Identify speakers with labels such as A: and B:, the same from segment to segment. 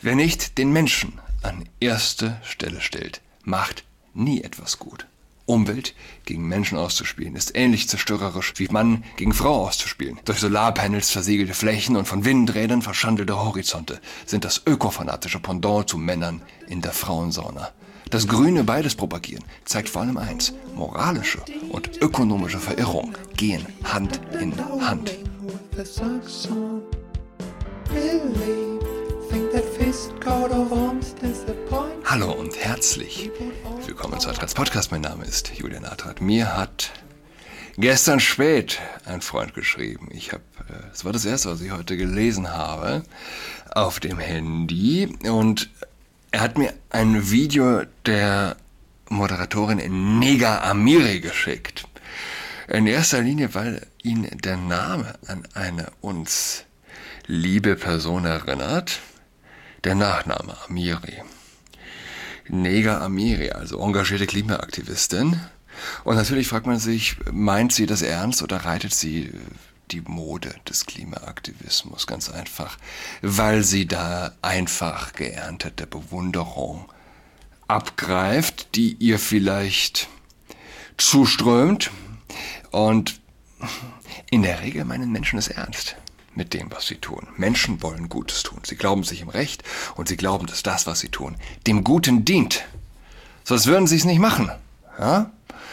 A: Wer nicht den Menschen an erste Stelle stellt, macht nie etwas gut. Umwelt gegen Menschen auszuspielen ist ähnlich zerstörerisch wie Mann gegen Frau auszuspielen. Durch Solarpanels versiegelte Flächen und von Windrädern verschandelte Horizonte sind das ökofanatische Pendant zu Männern in der Frauensauna. Das Grüne beides propagieren zeigt vor allem eins: moralische und ökonomische Verirrung gehen Hand in Hand. Hallo und herzlich willkommen zu Adrats Podcast. Mein Name ist Julian Adrat. Mir hat gestern spät ein Freund geschrieben. Es war das erste, was ich heute gelesen habe auf dem Handy, und er hat mir ein Video der Moderatorin Nega Amiri geschickt. In erster Linie, weil ihn der Name an eine uns liebe Person erinnert. Der Nachname Amiri. Nega Amiri, also engagierte Klimaaktivistin. Und natürlich fragt man sich, meint sie das ernst oder reitet sie die Mode des Klimaaktivismus? Ganz einfach, weil sie da einfach geerntete Bewunderung abgreift, die ihr vielleicht zuströmt. Und in der Regel meinen Menschen es ernst mit dem, was sie tun. Menschen wollen Gutes tun. Sie glauben sich im Recht und sie glauben, dass das, was sie tun, dem Guten dient. Sonst würden sie es nicht machen. Ja?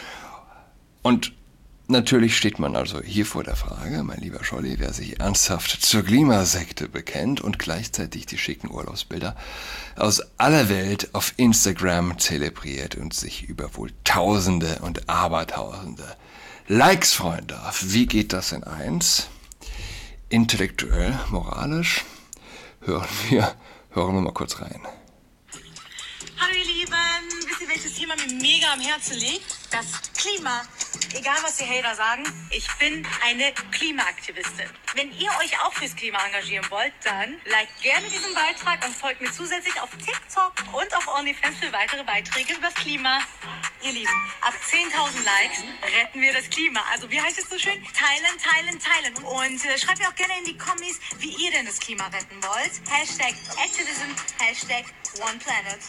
A: Und natürlich steht man also hier vor der Frage, mein lieber Scholli, wer sich ernsthaft zur Klimasekte bekennt und gleichzeitig die schicken Urlaubsbilder aus aller Welt auf Instagram zelebriert und sich über wohl Tausende und Abertausende Likes freuen darf. Wie geht das in eins? Intellektuell, moralisch? Hören wir mal kurz rein.
B: Hallo ihr Lieben, wisst ihr, welches Thema mir mega am Herzen liegt? Das Klima. Egal was die Hater sagen, ich bin eine Klimaaktivistin. Wenn ihr euch auch fürs Klima engagieren wollt, dann liked gerne diesen Beitrag und folgt mir zusätzlich auf TikTok und auf OnlyFans für weitere Beiträge über das Klima. Ihr Lieben, ab 10.000 Likes retten wir das Klima. Also wie heißt es so schön? Teilen, teilen, teilen. Und schreibt mir auch gerne in die Kommis, wie ihr denn das Klima retten wollt. Hashtag Activism, Hashtag OnePlanet.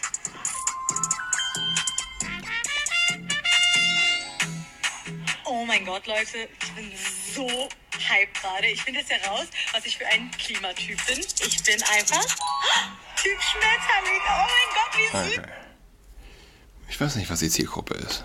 B: Oh mein Gott, Leute, ich bin so hyped gerade. Ich finde jetzt heraus, was ich für ein Klimatyp bin. Ich bin einfach Typ Schmetterling. Oh mein Gott, wie süß.
A: Okay. Ich weiß nicht, was die Zielgruppe ist.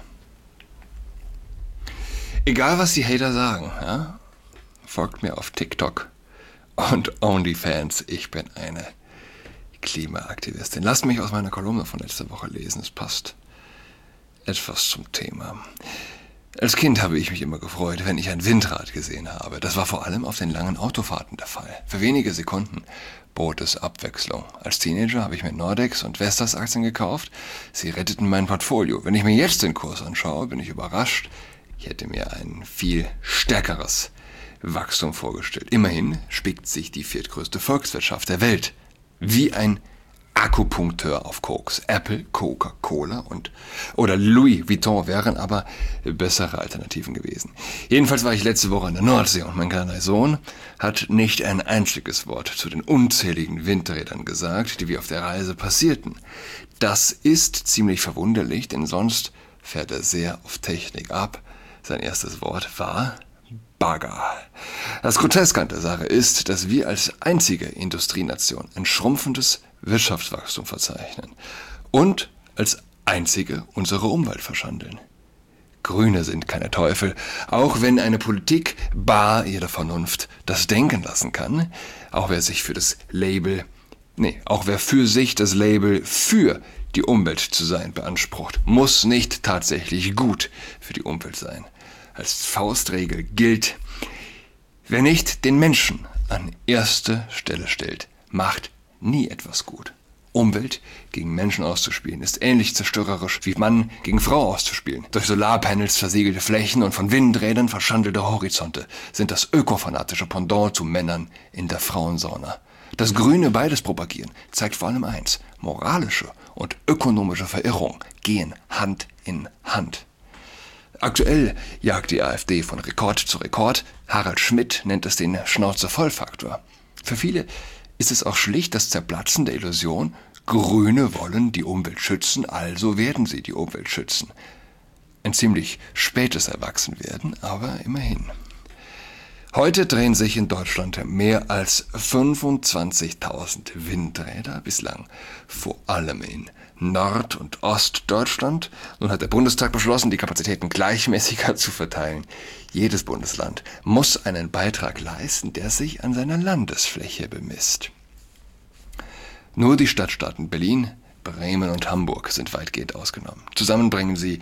A: Egal, was die Hater sagen, ja? Folgt mir auf TikTok und OnlyFans. Ich bin eine Klimaaktivistin. Lasst mich aus meiner Kolumne von letzter Woche lesen. Es passt etwas zum Thema. Als Kind habe ich mich immer gefreut, wenn ich ein Windrad gesehen habe. Das war vor allem auf den langen Autofahrten der Fall. Für wenige Sekunden bot es Abwechslung. Als Teenager habe ich mir Nordex und Vestas Aktien gekauft. Sie retteten mein Portfolio. Wenn ich mir jetzt den Kurs anschaue, bin ich überrascht. Ich hätte mir ein viel stärkeres Wachstum vorgestellt. Immerhin spickt sich die viertgrößte Volkswirtschaft der Welt wie ein Akupunkteur auf Koks. Apple, Coca-Cola oder Louis Vuitton wären aber bessere Alternativen gewesen. Jedenfalls war ich letzte Woche in der Nordsee und mein kleiner Sohn hat nicht ein einziges Wort zu den unzähligen Windrädern gesagt, die wir auf der Reise passierten. Das ist ziemlich verwunderlich, denn sonst fährt er sehr auf Technik ab. Sein erstes Wort war Bagger. Das Groteske an der Sache ist, dass wir als einzige Industrienation ein schrumpfendes Wirtschaftswachstum verzeichnen und als einzige unsere Umwelt verschandeln. Grüne sind keine Teufel, auch wenn eine Politik bar ihrer Vernunft das denken lassen kann. Auch wer für sich das Label für die Umwelt zu sein beansprucht, muss nicht tatsächlich gut für die Umwelt sein. Als Faustregel gilt: Wer nicht den Menschen an erste Stelle stellt, macht nie etwas gut. Umwelt gegen Menschen auszuspielen ist ähnlich zerstörerisch wie Mann gegen Frau auszuspielen. Durch Solarpanels versiegelte Flächen und von Windrädern verschandelte Horizonte sind das ökofanatische Pendant zu Männern in der Frauensauna. Das Grüne beides propagieren zeigt vor allem eins: moralische und ökonomische Verirrung gehen Hand in Hand. Aktuell jagt die AfD von Rekord zu Rekord. Harald Schmidt nennt es den Schnauze-voll-Faktor. Für viele ist es auch schlicht das Zerplatzen der Illusion, Grüne wollen die Umwelt schützen, also werden sie die Umwelt schützen. Ein ziemlich spätes Erwachsenwerden, aber immerhin. Heute drehen sich in Deutschland mehr als 25.000 Windräder, bislang vor allem in Nord- und Ostdeutschland. Nun hat der Bundestag beschlossen, die Kapazitäten gleichmäßiger zu verteilen. Jedes Bundesland muss einen Beitrag leisten, der sich an seiner Landesfläche bemisst. Nur die Stadtstaaten Berlin, Bremen und Hamburg sind weitgehend ausgenommen. Zusammen bringen sie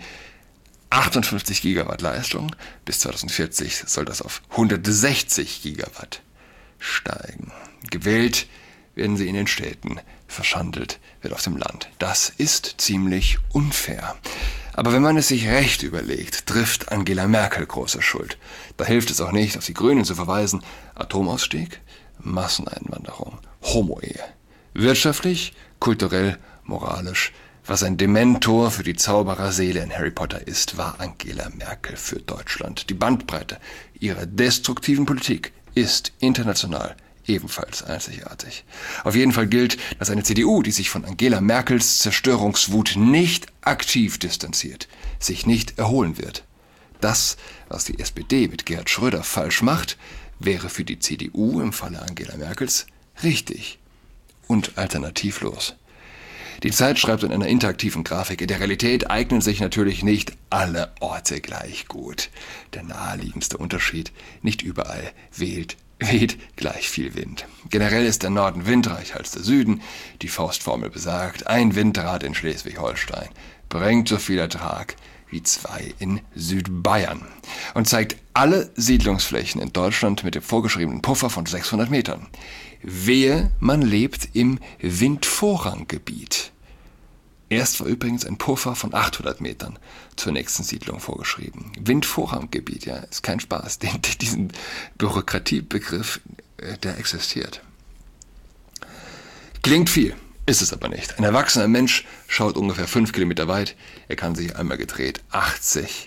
A: 58 Gigawatt Leistung. Bis 2040 soll das auf 160 Gigawatt steigen. Gewählt werden sie in den Städten, verschandelt wird auf dem Land. Das ist ziemlich unfair. Aber wenn man es sich recht überlegt, trifft Angela Merkel große Schuld. Da hilft es auch nicht, auf die Grünen zu verweisen. Atomausstieg, Masseneinwanderung, Homo-Ehe. Wirtschaftlich, kulturell, moralisch. Was ein Dementor für die Zaubererseele in Harry Potter ist, war Angela Merkel für Deutschland. Die Bandbreite ihrer destruktiven Politik ist international ebenfalls einzigartig. Auf jeden Fall gilt, dass eine CDU, die sich von Angela Merkels Zerstörungswut nicht aktiv distanziert, sich nicht erholen wird. Das, was die SPD mit Gerhard Schröder falsch macht, wäre für die CDU im Falle Angela Merkels richtig und alternativlos. Die Zeit schreibt in einer interaktiven Grafik, in der Realität eignen sich natürlich nicht alle Orte gleich gut. Der naheliegendste Unterschied, nicht überall weht gleich viel Wind. Generell ist der Norden windreicher als der Süden. Die Faustformel besagt, ein Windrad in Schleswig-Holstein bringt so viel Ertrag wie 2 in Südbayern und zeigt alle Siedlungsflächen in Deutschland mit dem vorgeschriebenen Puffer von 600 Metern. Wehe, man lebt im Windvorranggebiet. Erst war übrigens ein Puffer von 800 Metern zur nächsten Siedlung vorgeschrieben. Windvorranggebiet, ja, ist kein Spaß. Diesen Bürokratiebegriff, der existiert. Klingt viel, ist es aber nicht. Ein erwachsener Mensch schaut ungefähr 5 Kilometer weit. Er kann sich einmal gedreht 80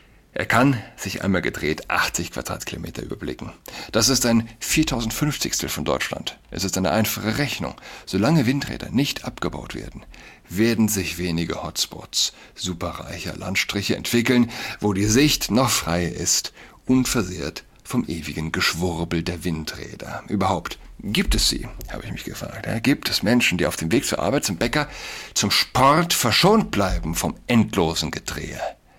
A: Quadratkilometer überblicken. Das ist ein 4050stel von Deutschland. Es ist eine einfache Rechnung. Solange Windräder nicht abgebaut werden, werden sich wenige Hotspots superreicher Landstriche entwickeln, wo die Sicht noch frei ist, unversehrt vom ewigen Geschwurbel der Windräder. Überhaupt, gibt es sie, habe ich mich gefragt. Ja, gibt es Menschen, die auf dem Weg zur Arbeit, zum Bäcker, zum Sport verschont bleiben vom endlosen Gedrehe?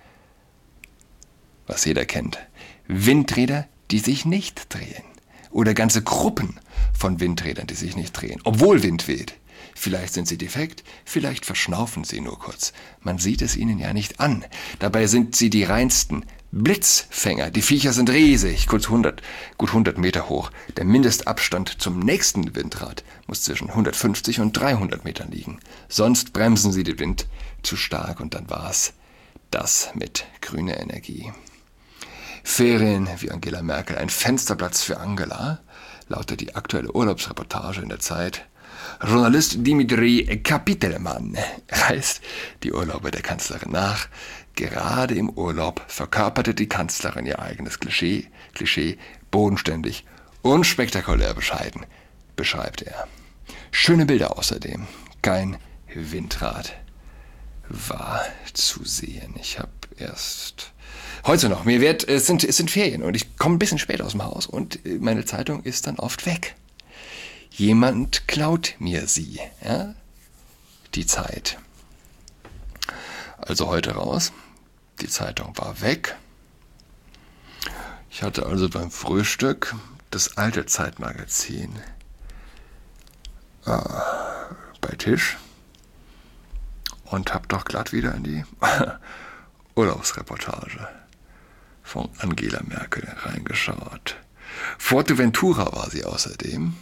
A: Was jeder kennt. Windräder, die sich nicht drehen. Oder ganze Gruppen von Windrädern, die sich nicht drehen, obwohl Wind weht. Vielleicht sind sie defekt, vielleicht verschnaufen sie nur kurz. Man sieht es ihnen ja nicht an. Dabei sind sie die reinsten Blitzfänger. Die Viecher sind riesig, gut 100 Meter hoch. Der Mindestabstand zum nächsten Windrad muss zwischen 150 und 300 Metern liegen. Sonst bremsen sie den Wind zu stark und dann war's das mit grüner Energie. Ferien wie Angela Merkel, ein Fensterplatz für Angela, lautet die aktuelle Urlaubsreportage in der Zeit. Journalist Dimitri Kapitelmann reist die Urlaube der Kanzlerin nach. Gerade im Urlaub verkörperte die Kanzlerin ihr eigenes Klischee, bodenständig und spektakulär bescheiden, beschreibt er. Schöne Bilder außerdem, kein Windrad war zu sehen. Ich habe erst heute noch, es sind Ferien und ich komme ein bisschen spät aus dem Haus und meine Zeitung ist dann oft weg. Jemand klaut mir sie, ja? Die Zeit. Also heute raus, die Zeitung war weg. Ich hatte also beim Frühstück das alte Zeitmagazin bei Tisch und habe doch glatt wieder in die Urlaubsreportage von Angela Merkel reingeschaut. Fuerteventura war sie außerdem.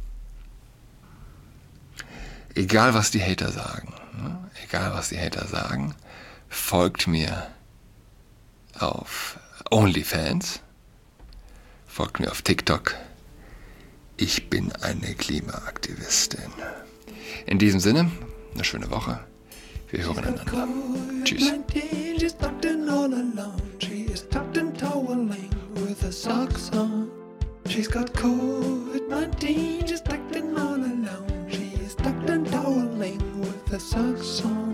A: Egal was die Hater sagen, folgt mir auf OnlyFans, folgt mir auf TikTok. Ich bin eine Klimaaktivistin. In diesem Sinne, eine schöne Woche. Wir hören einander. Tschüss. She's got COVID-19.
C: quarantine, just acting all alone. She's tucked and toweling with a socks on.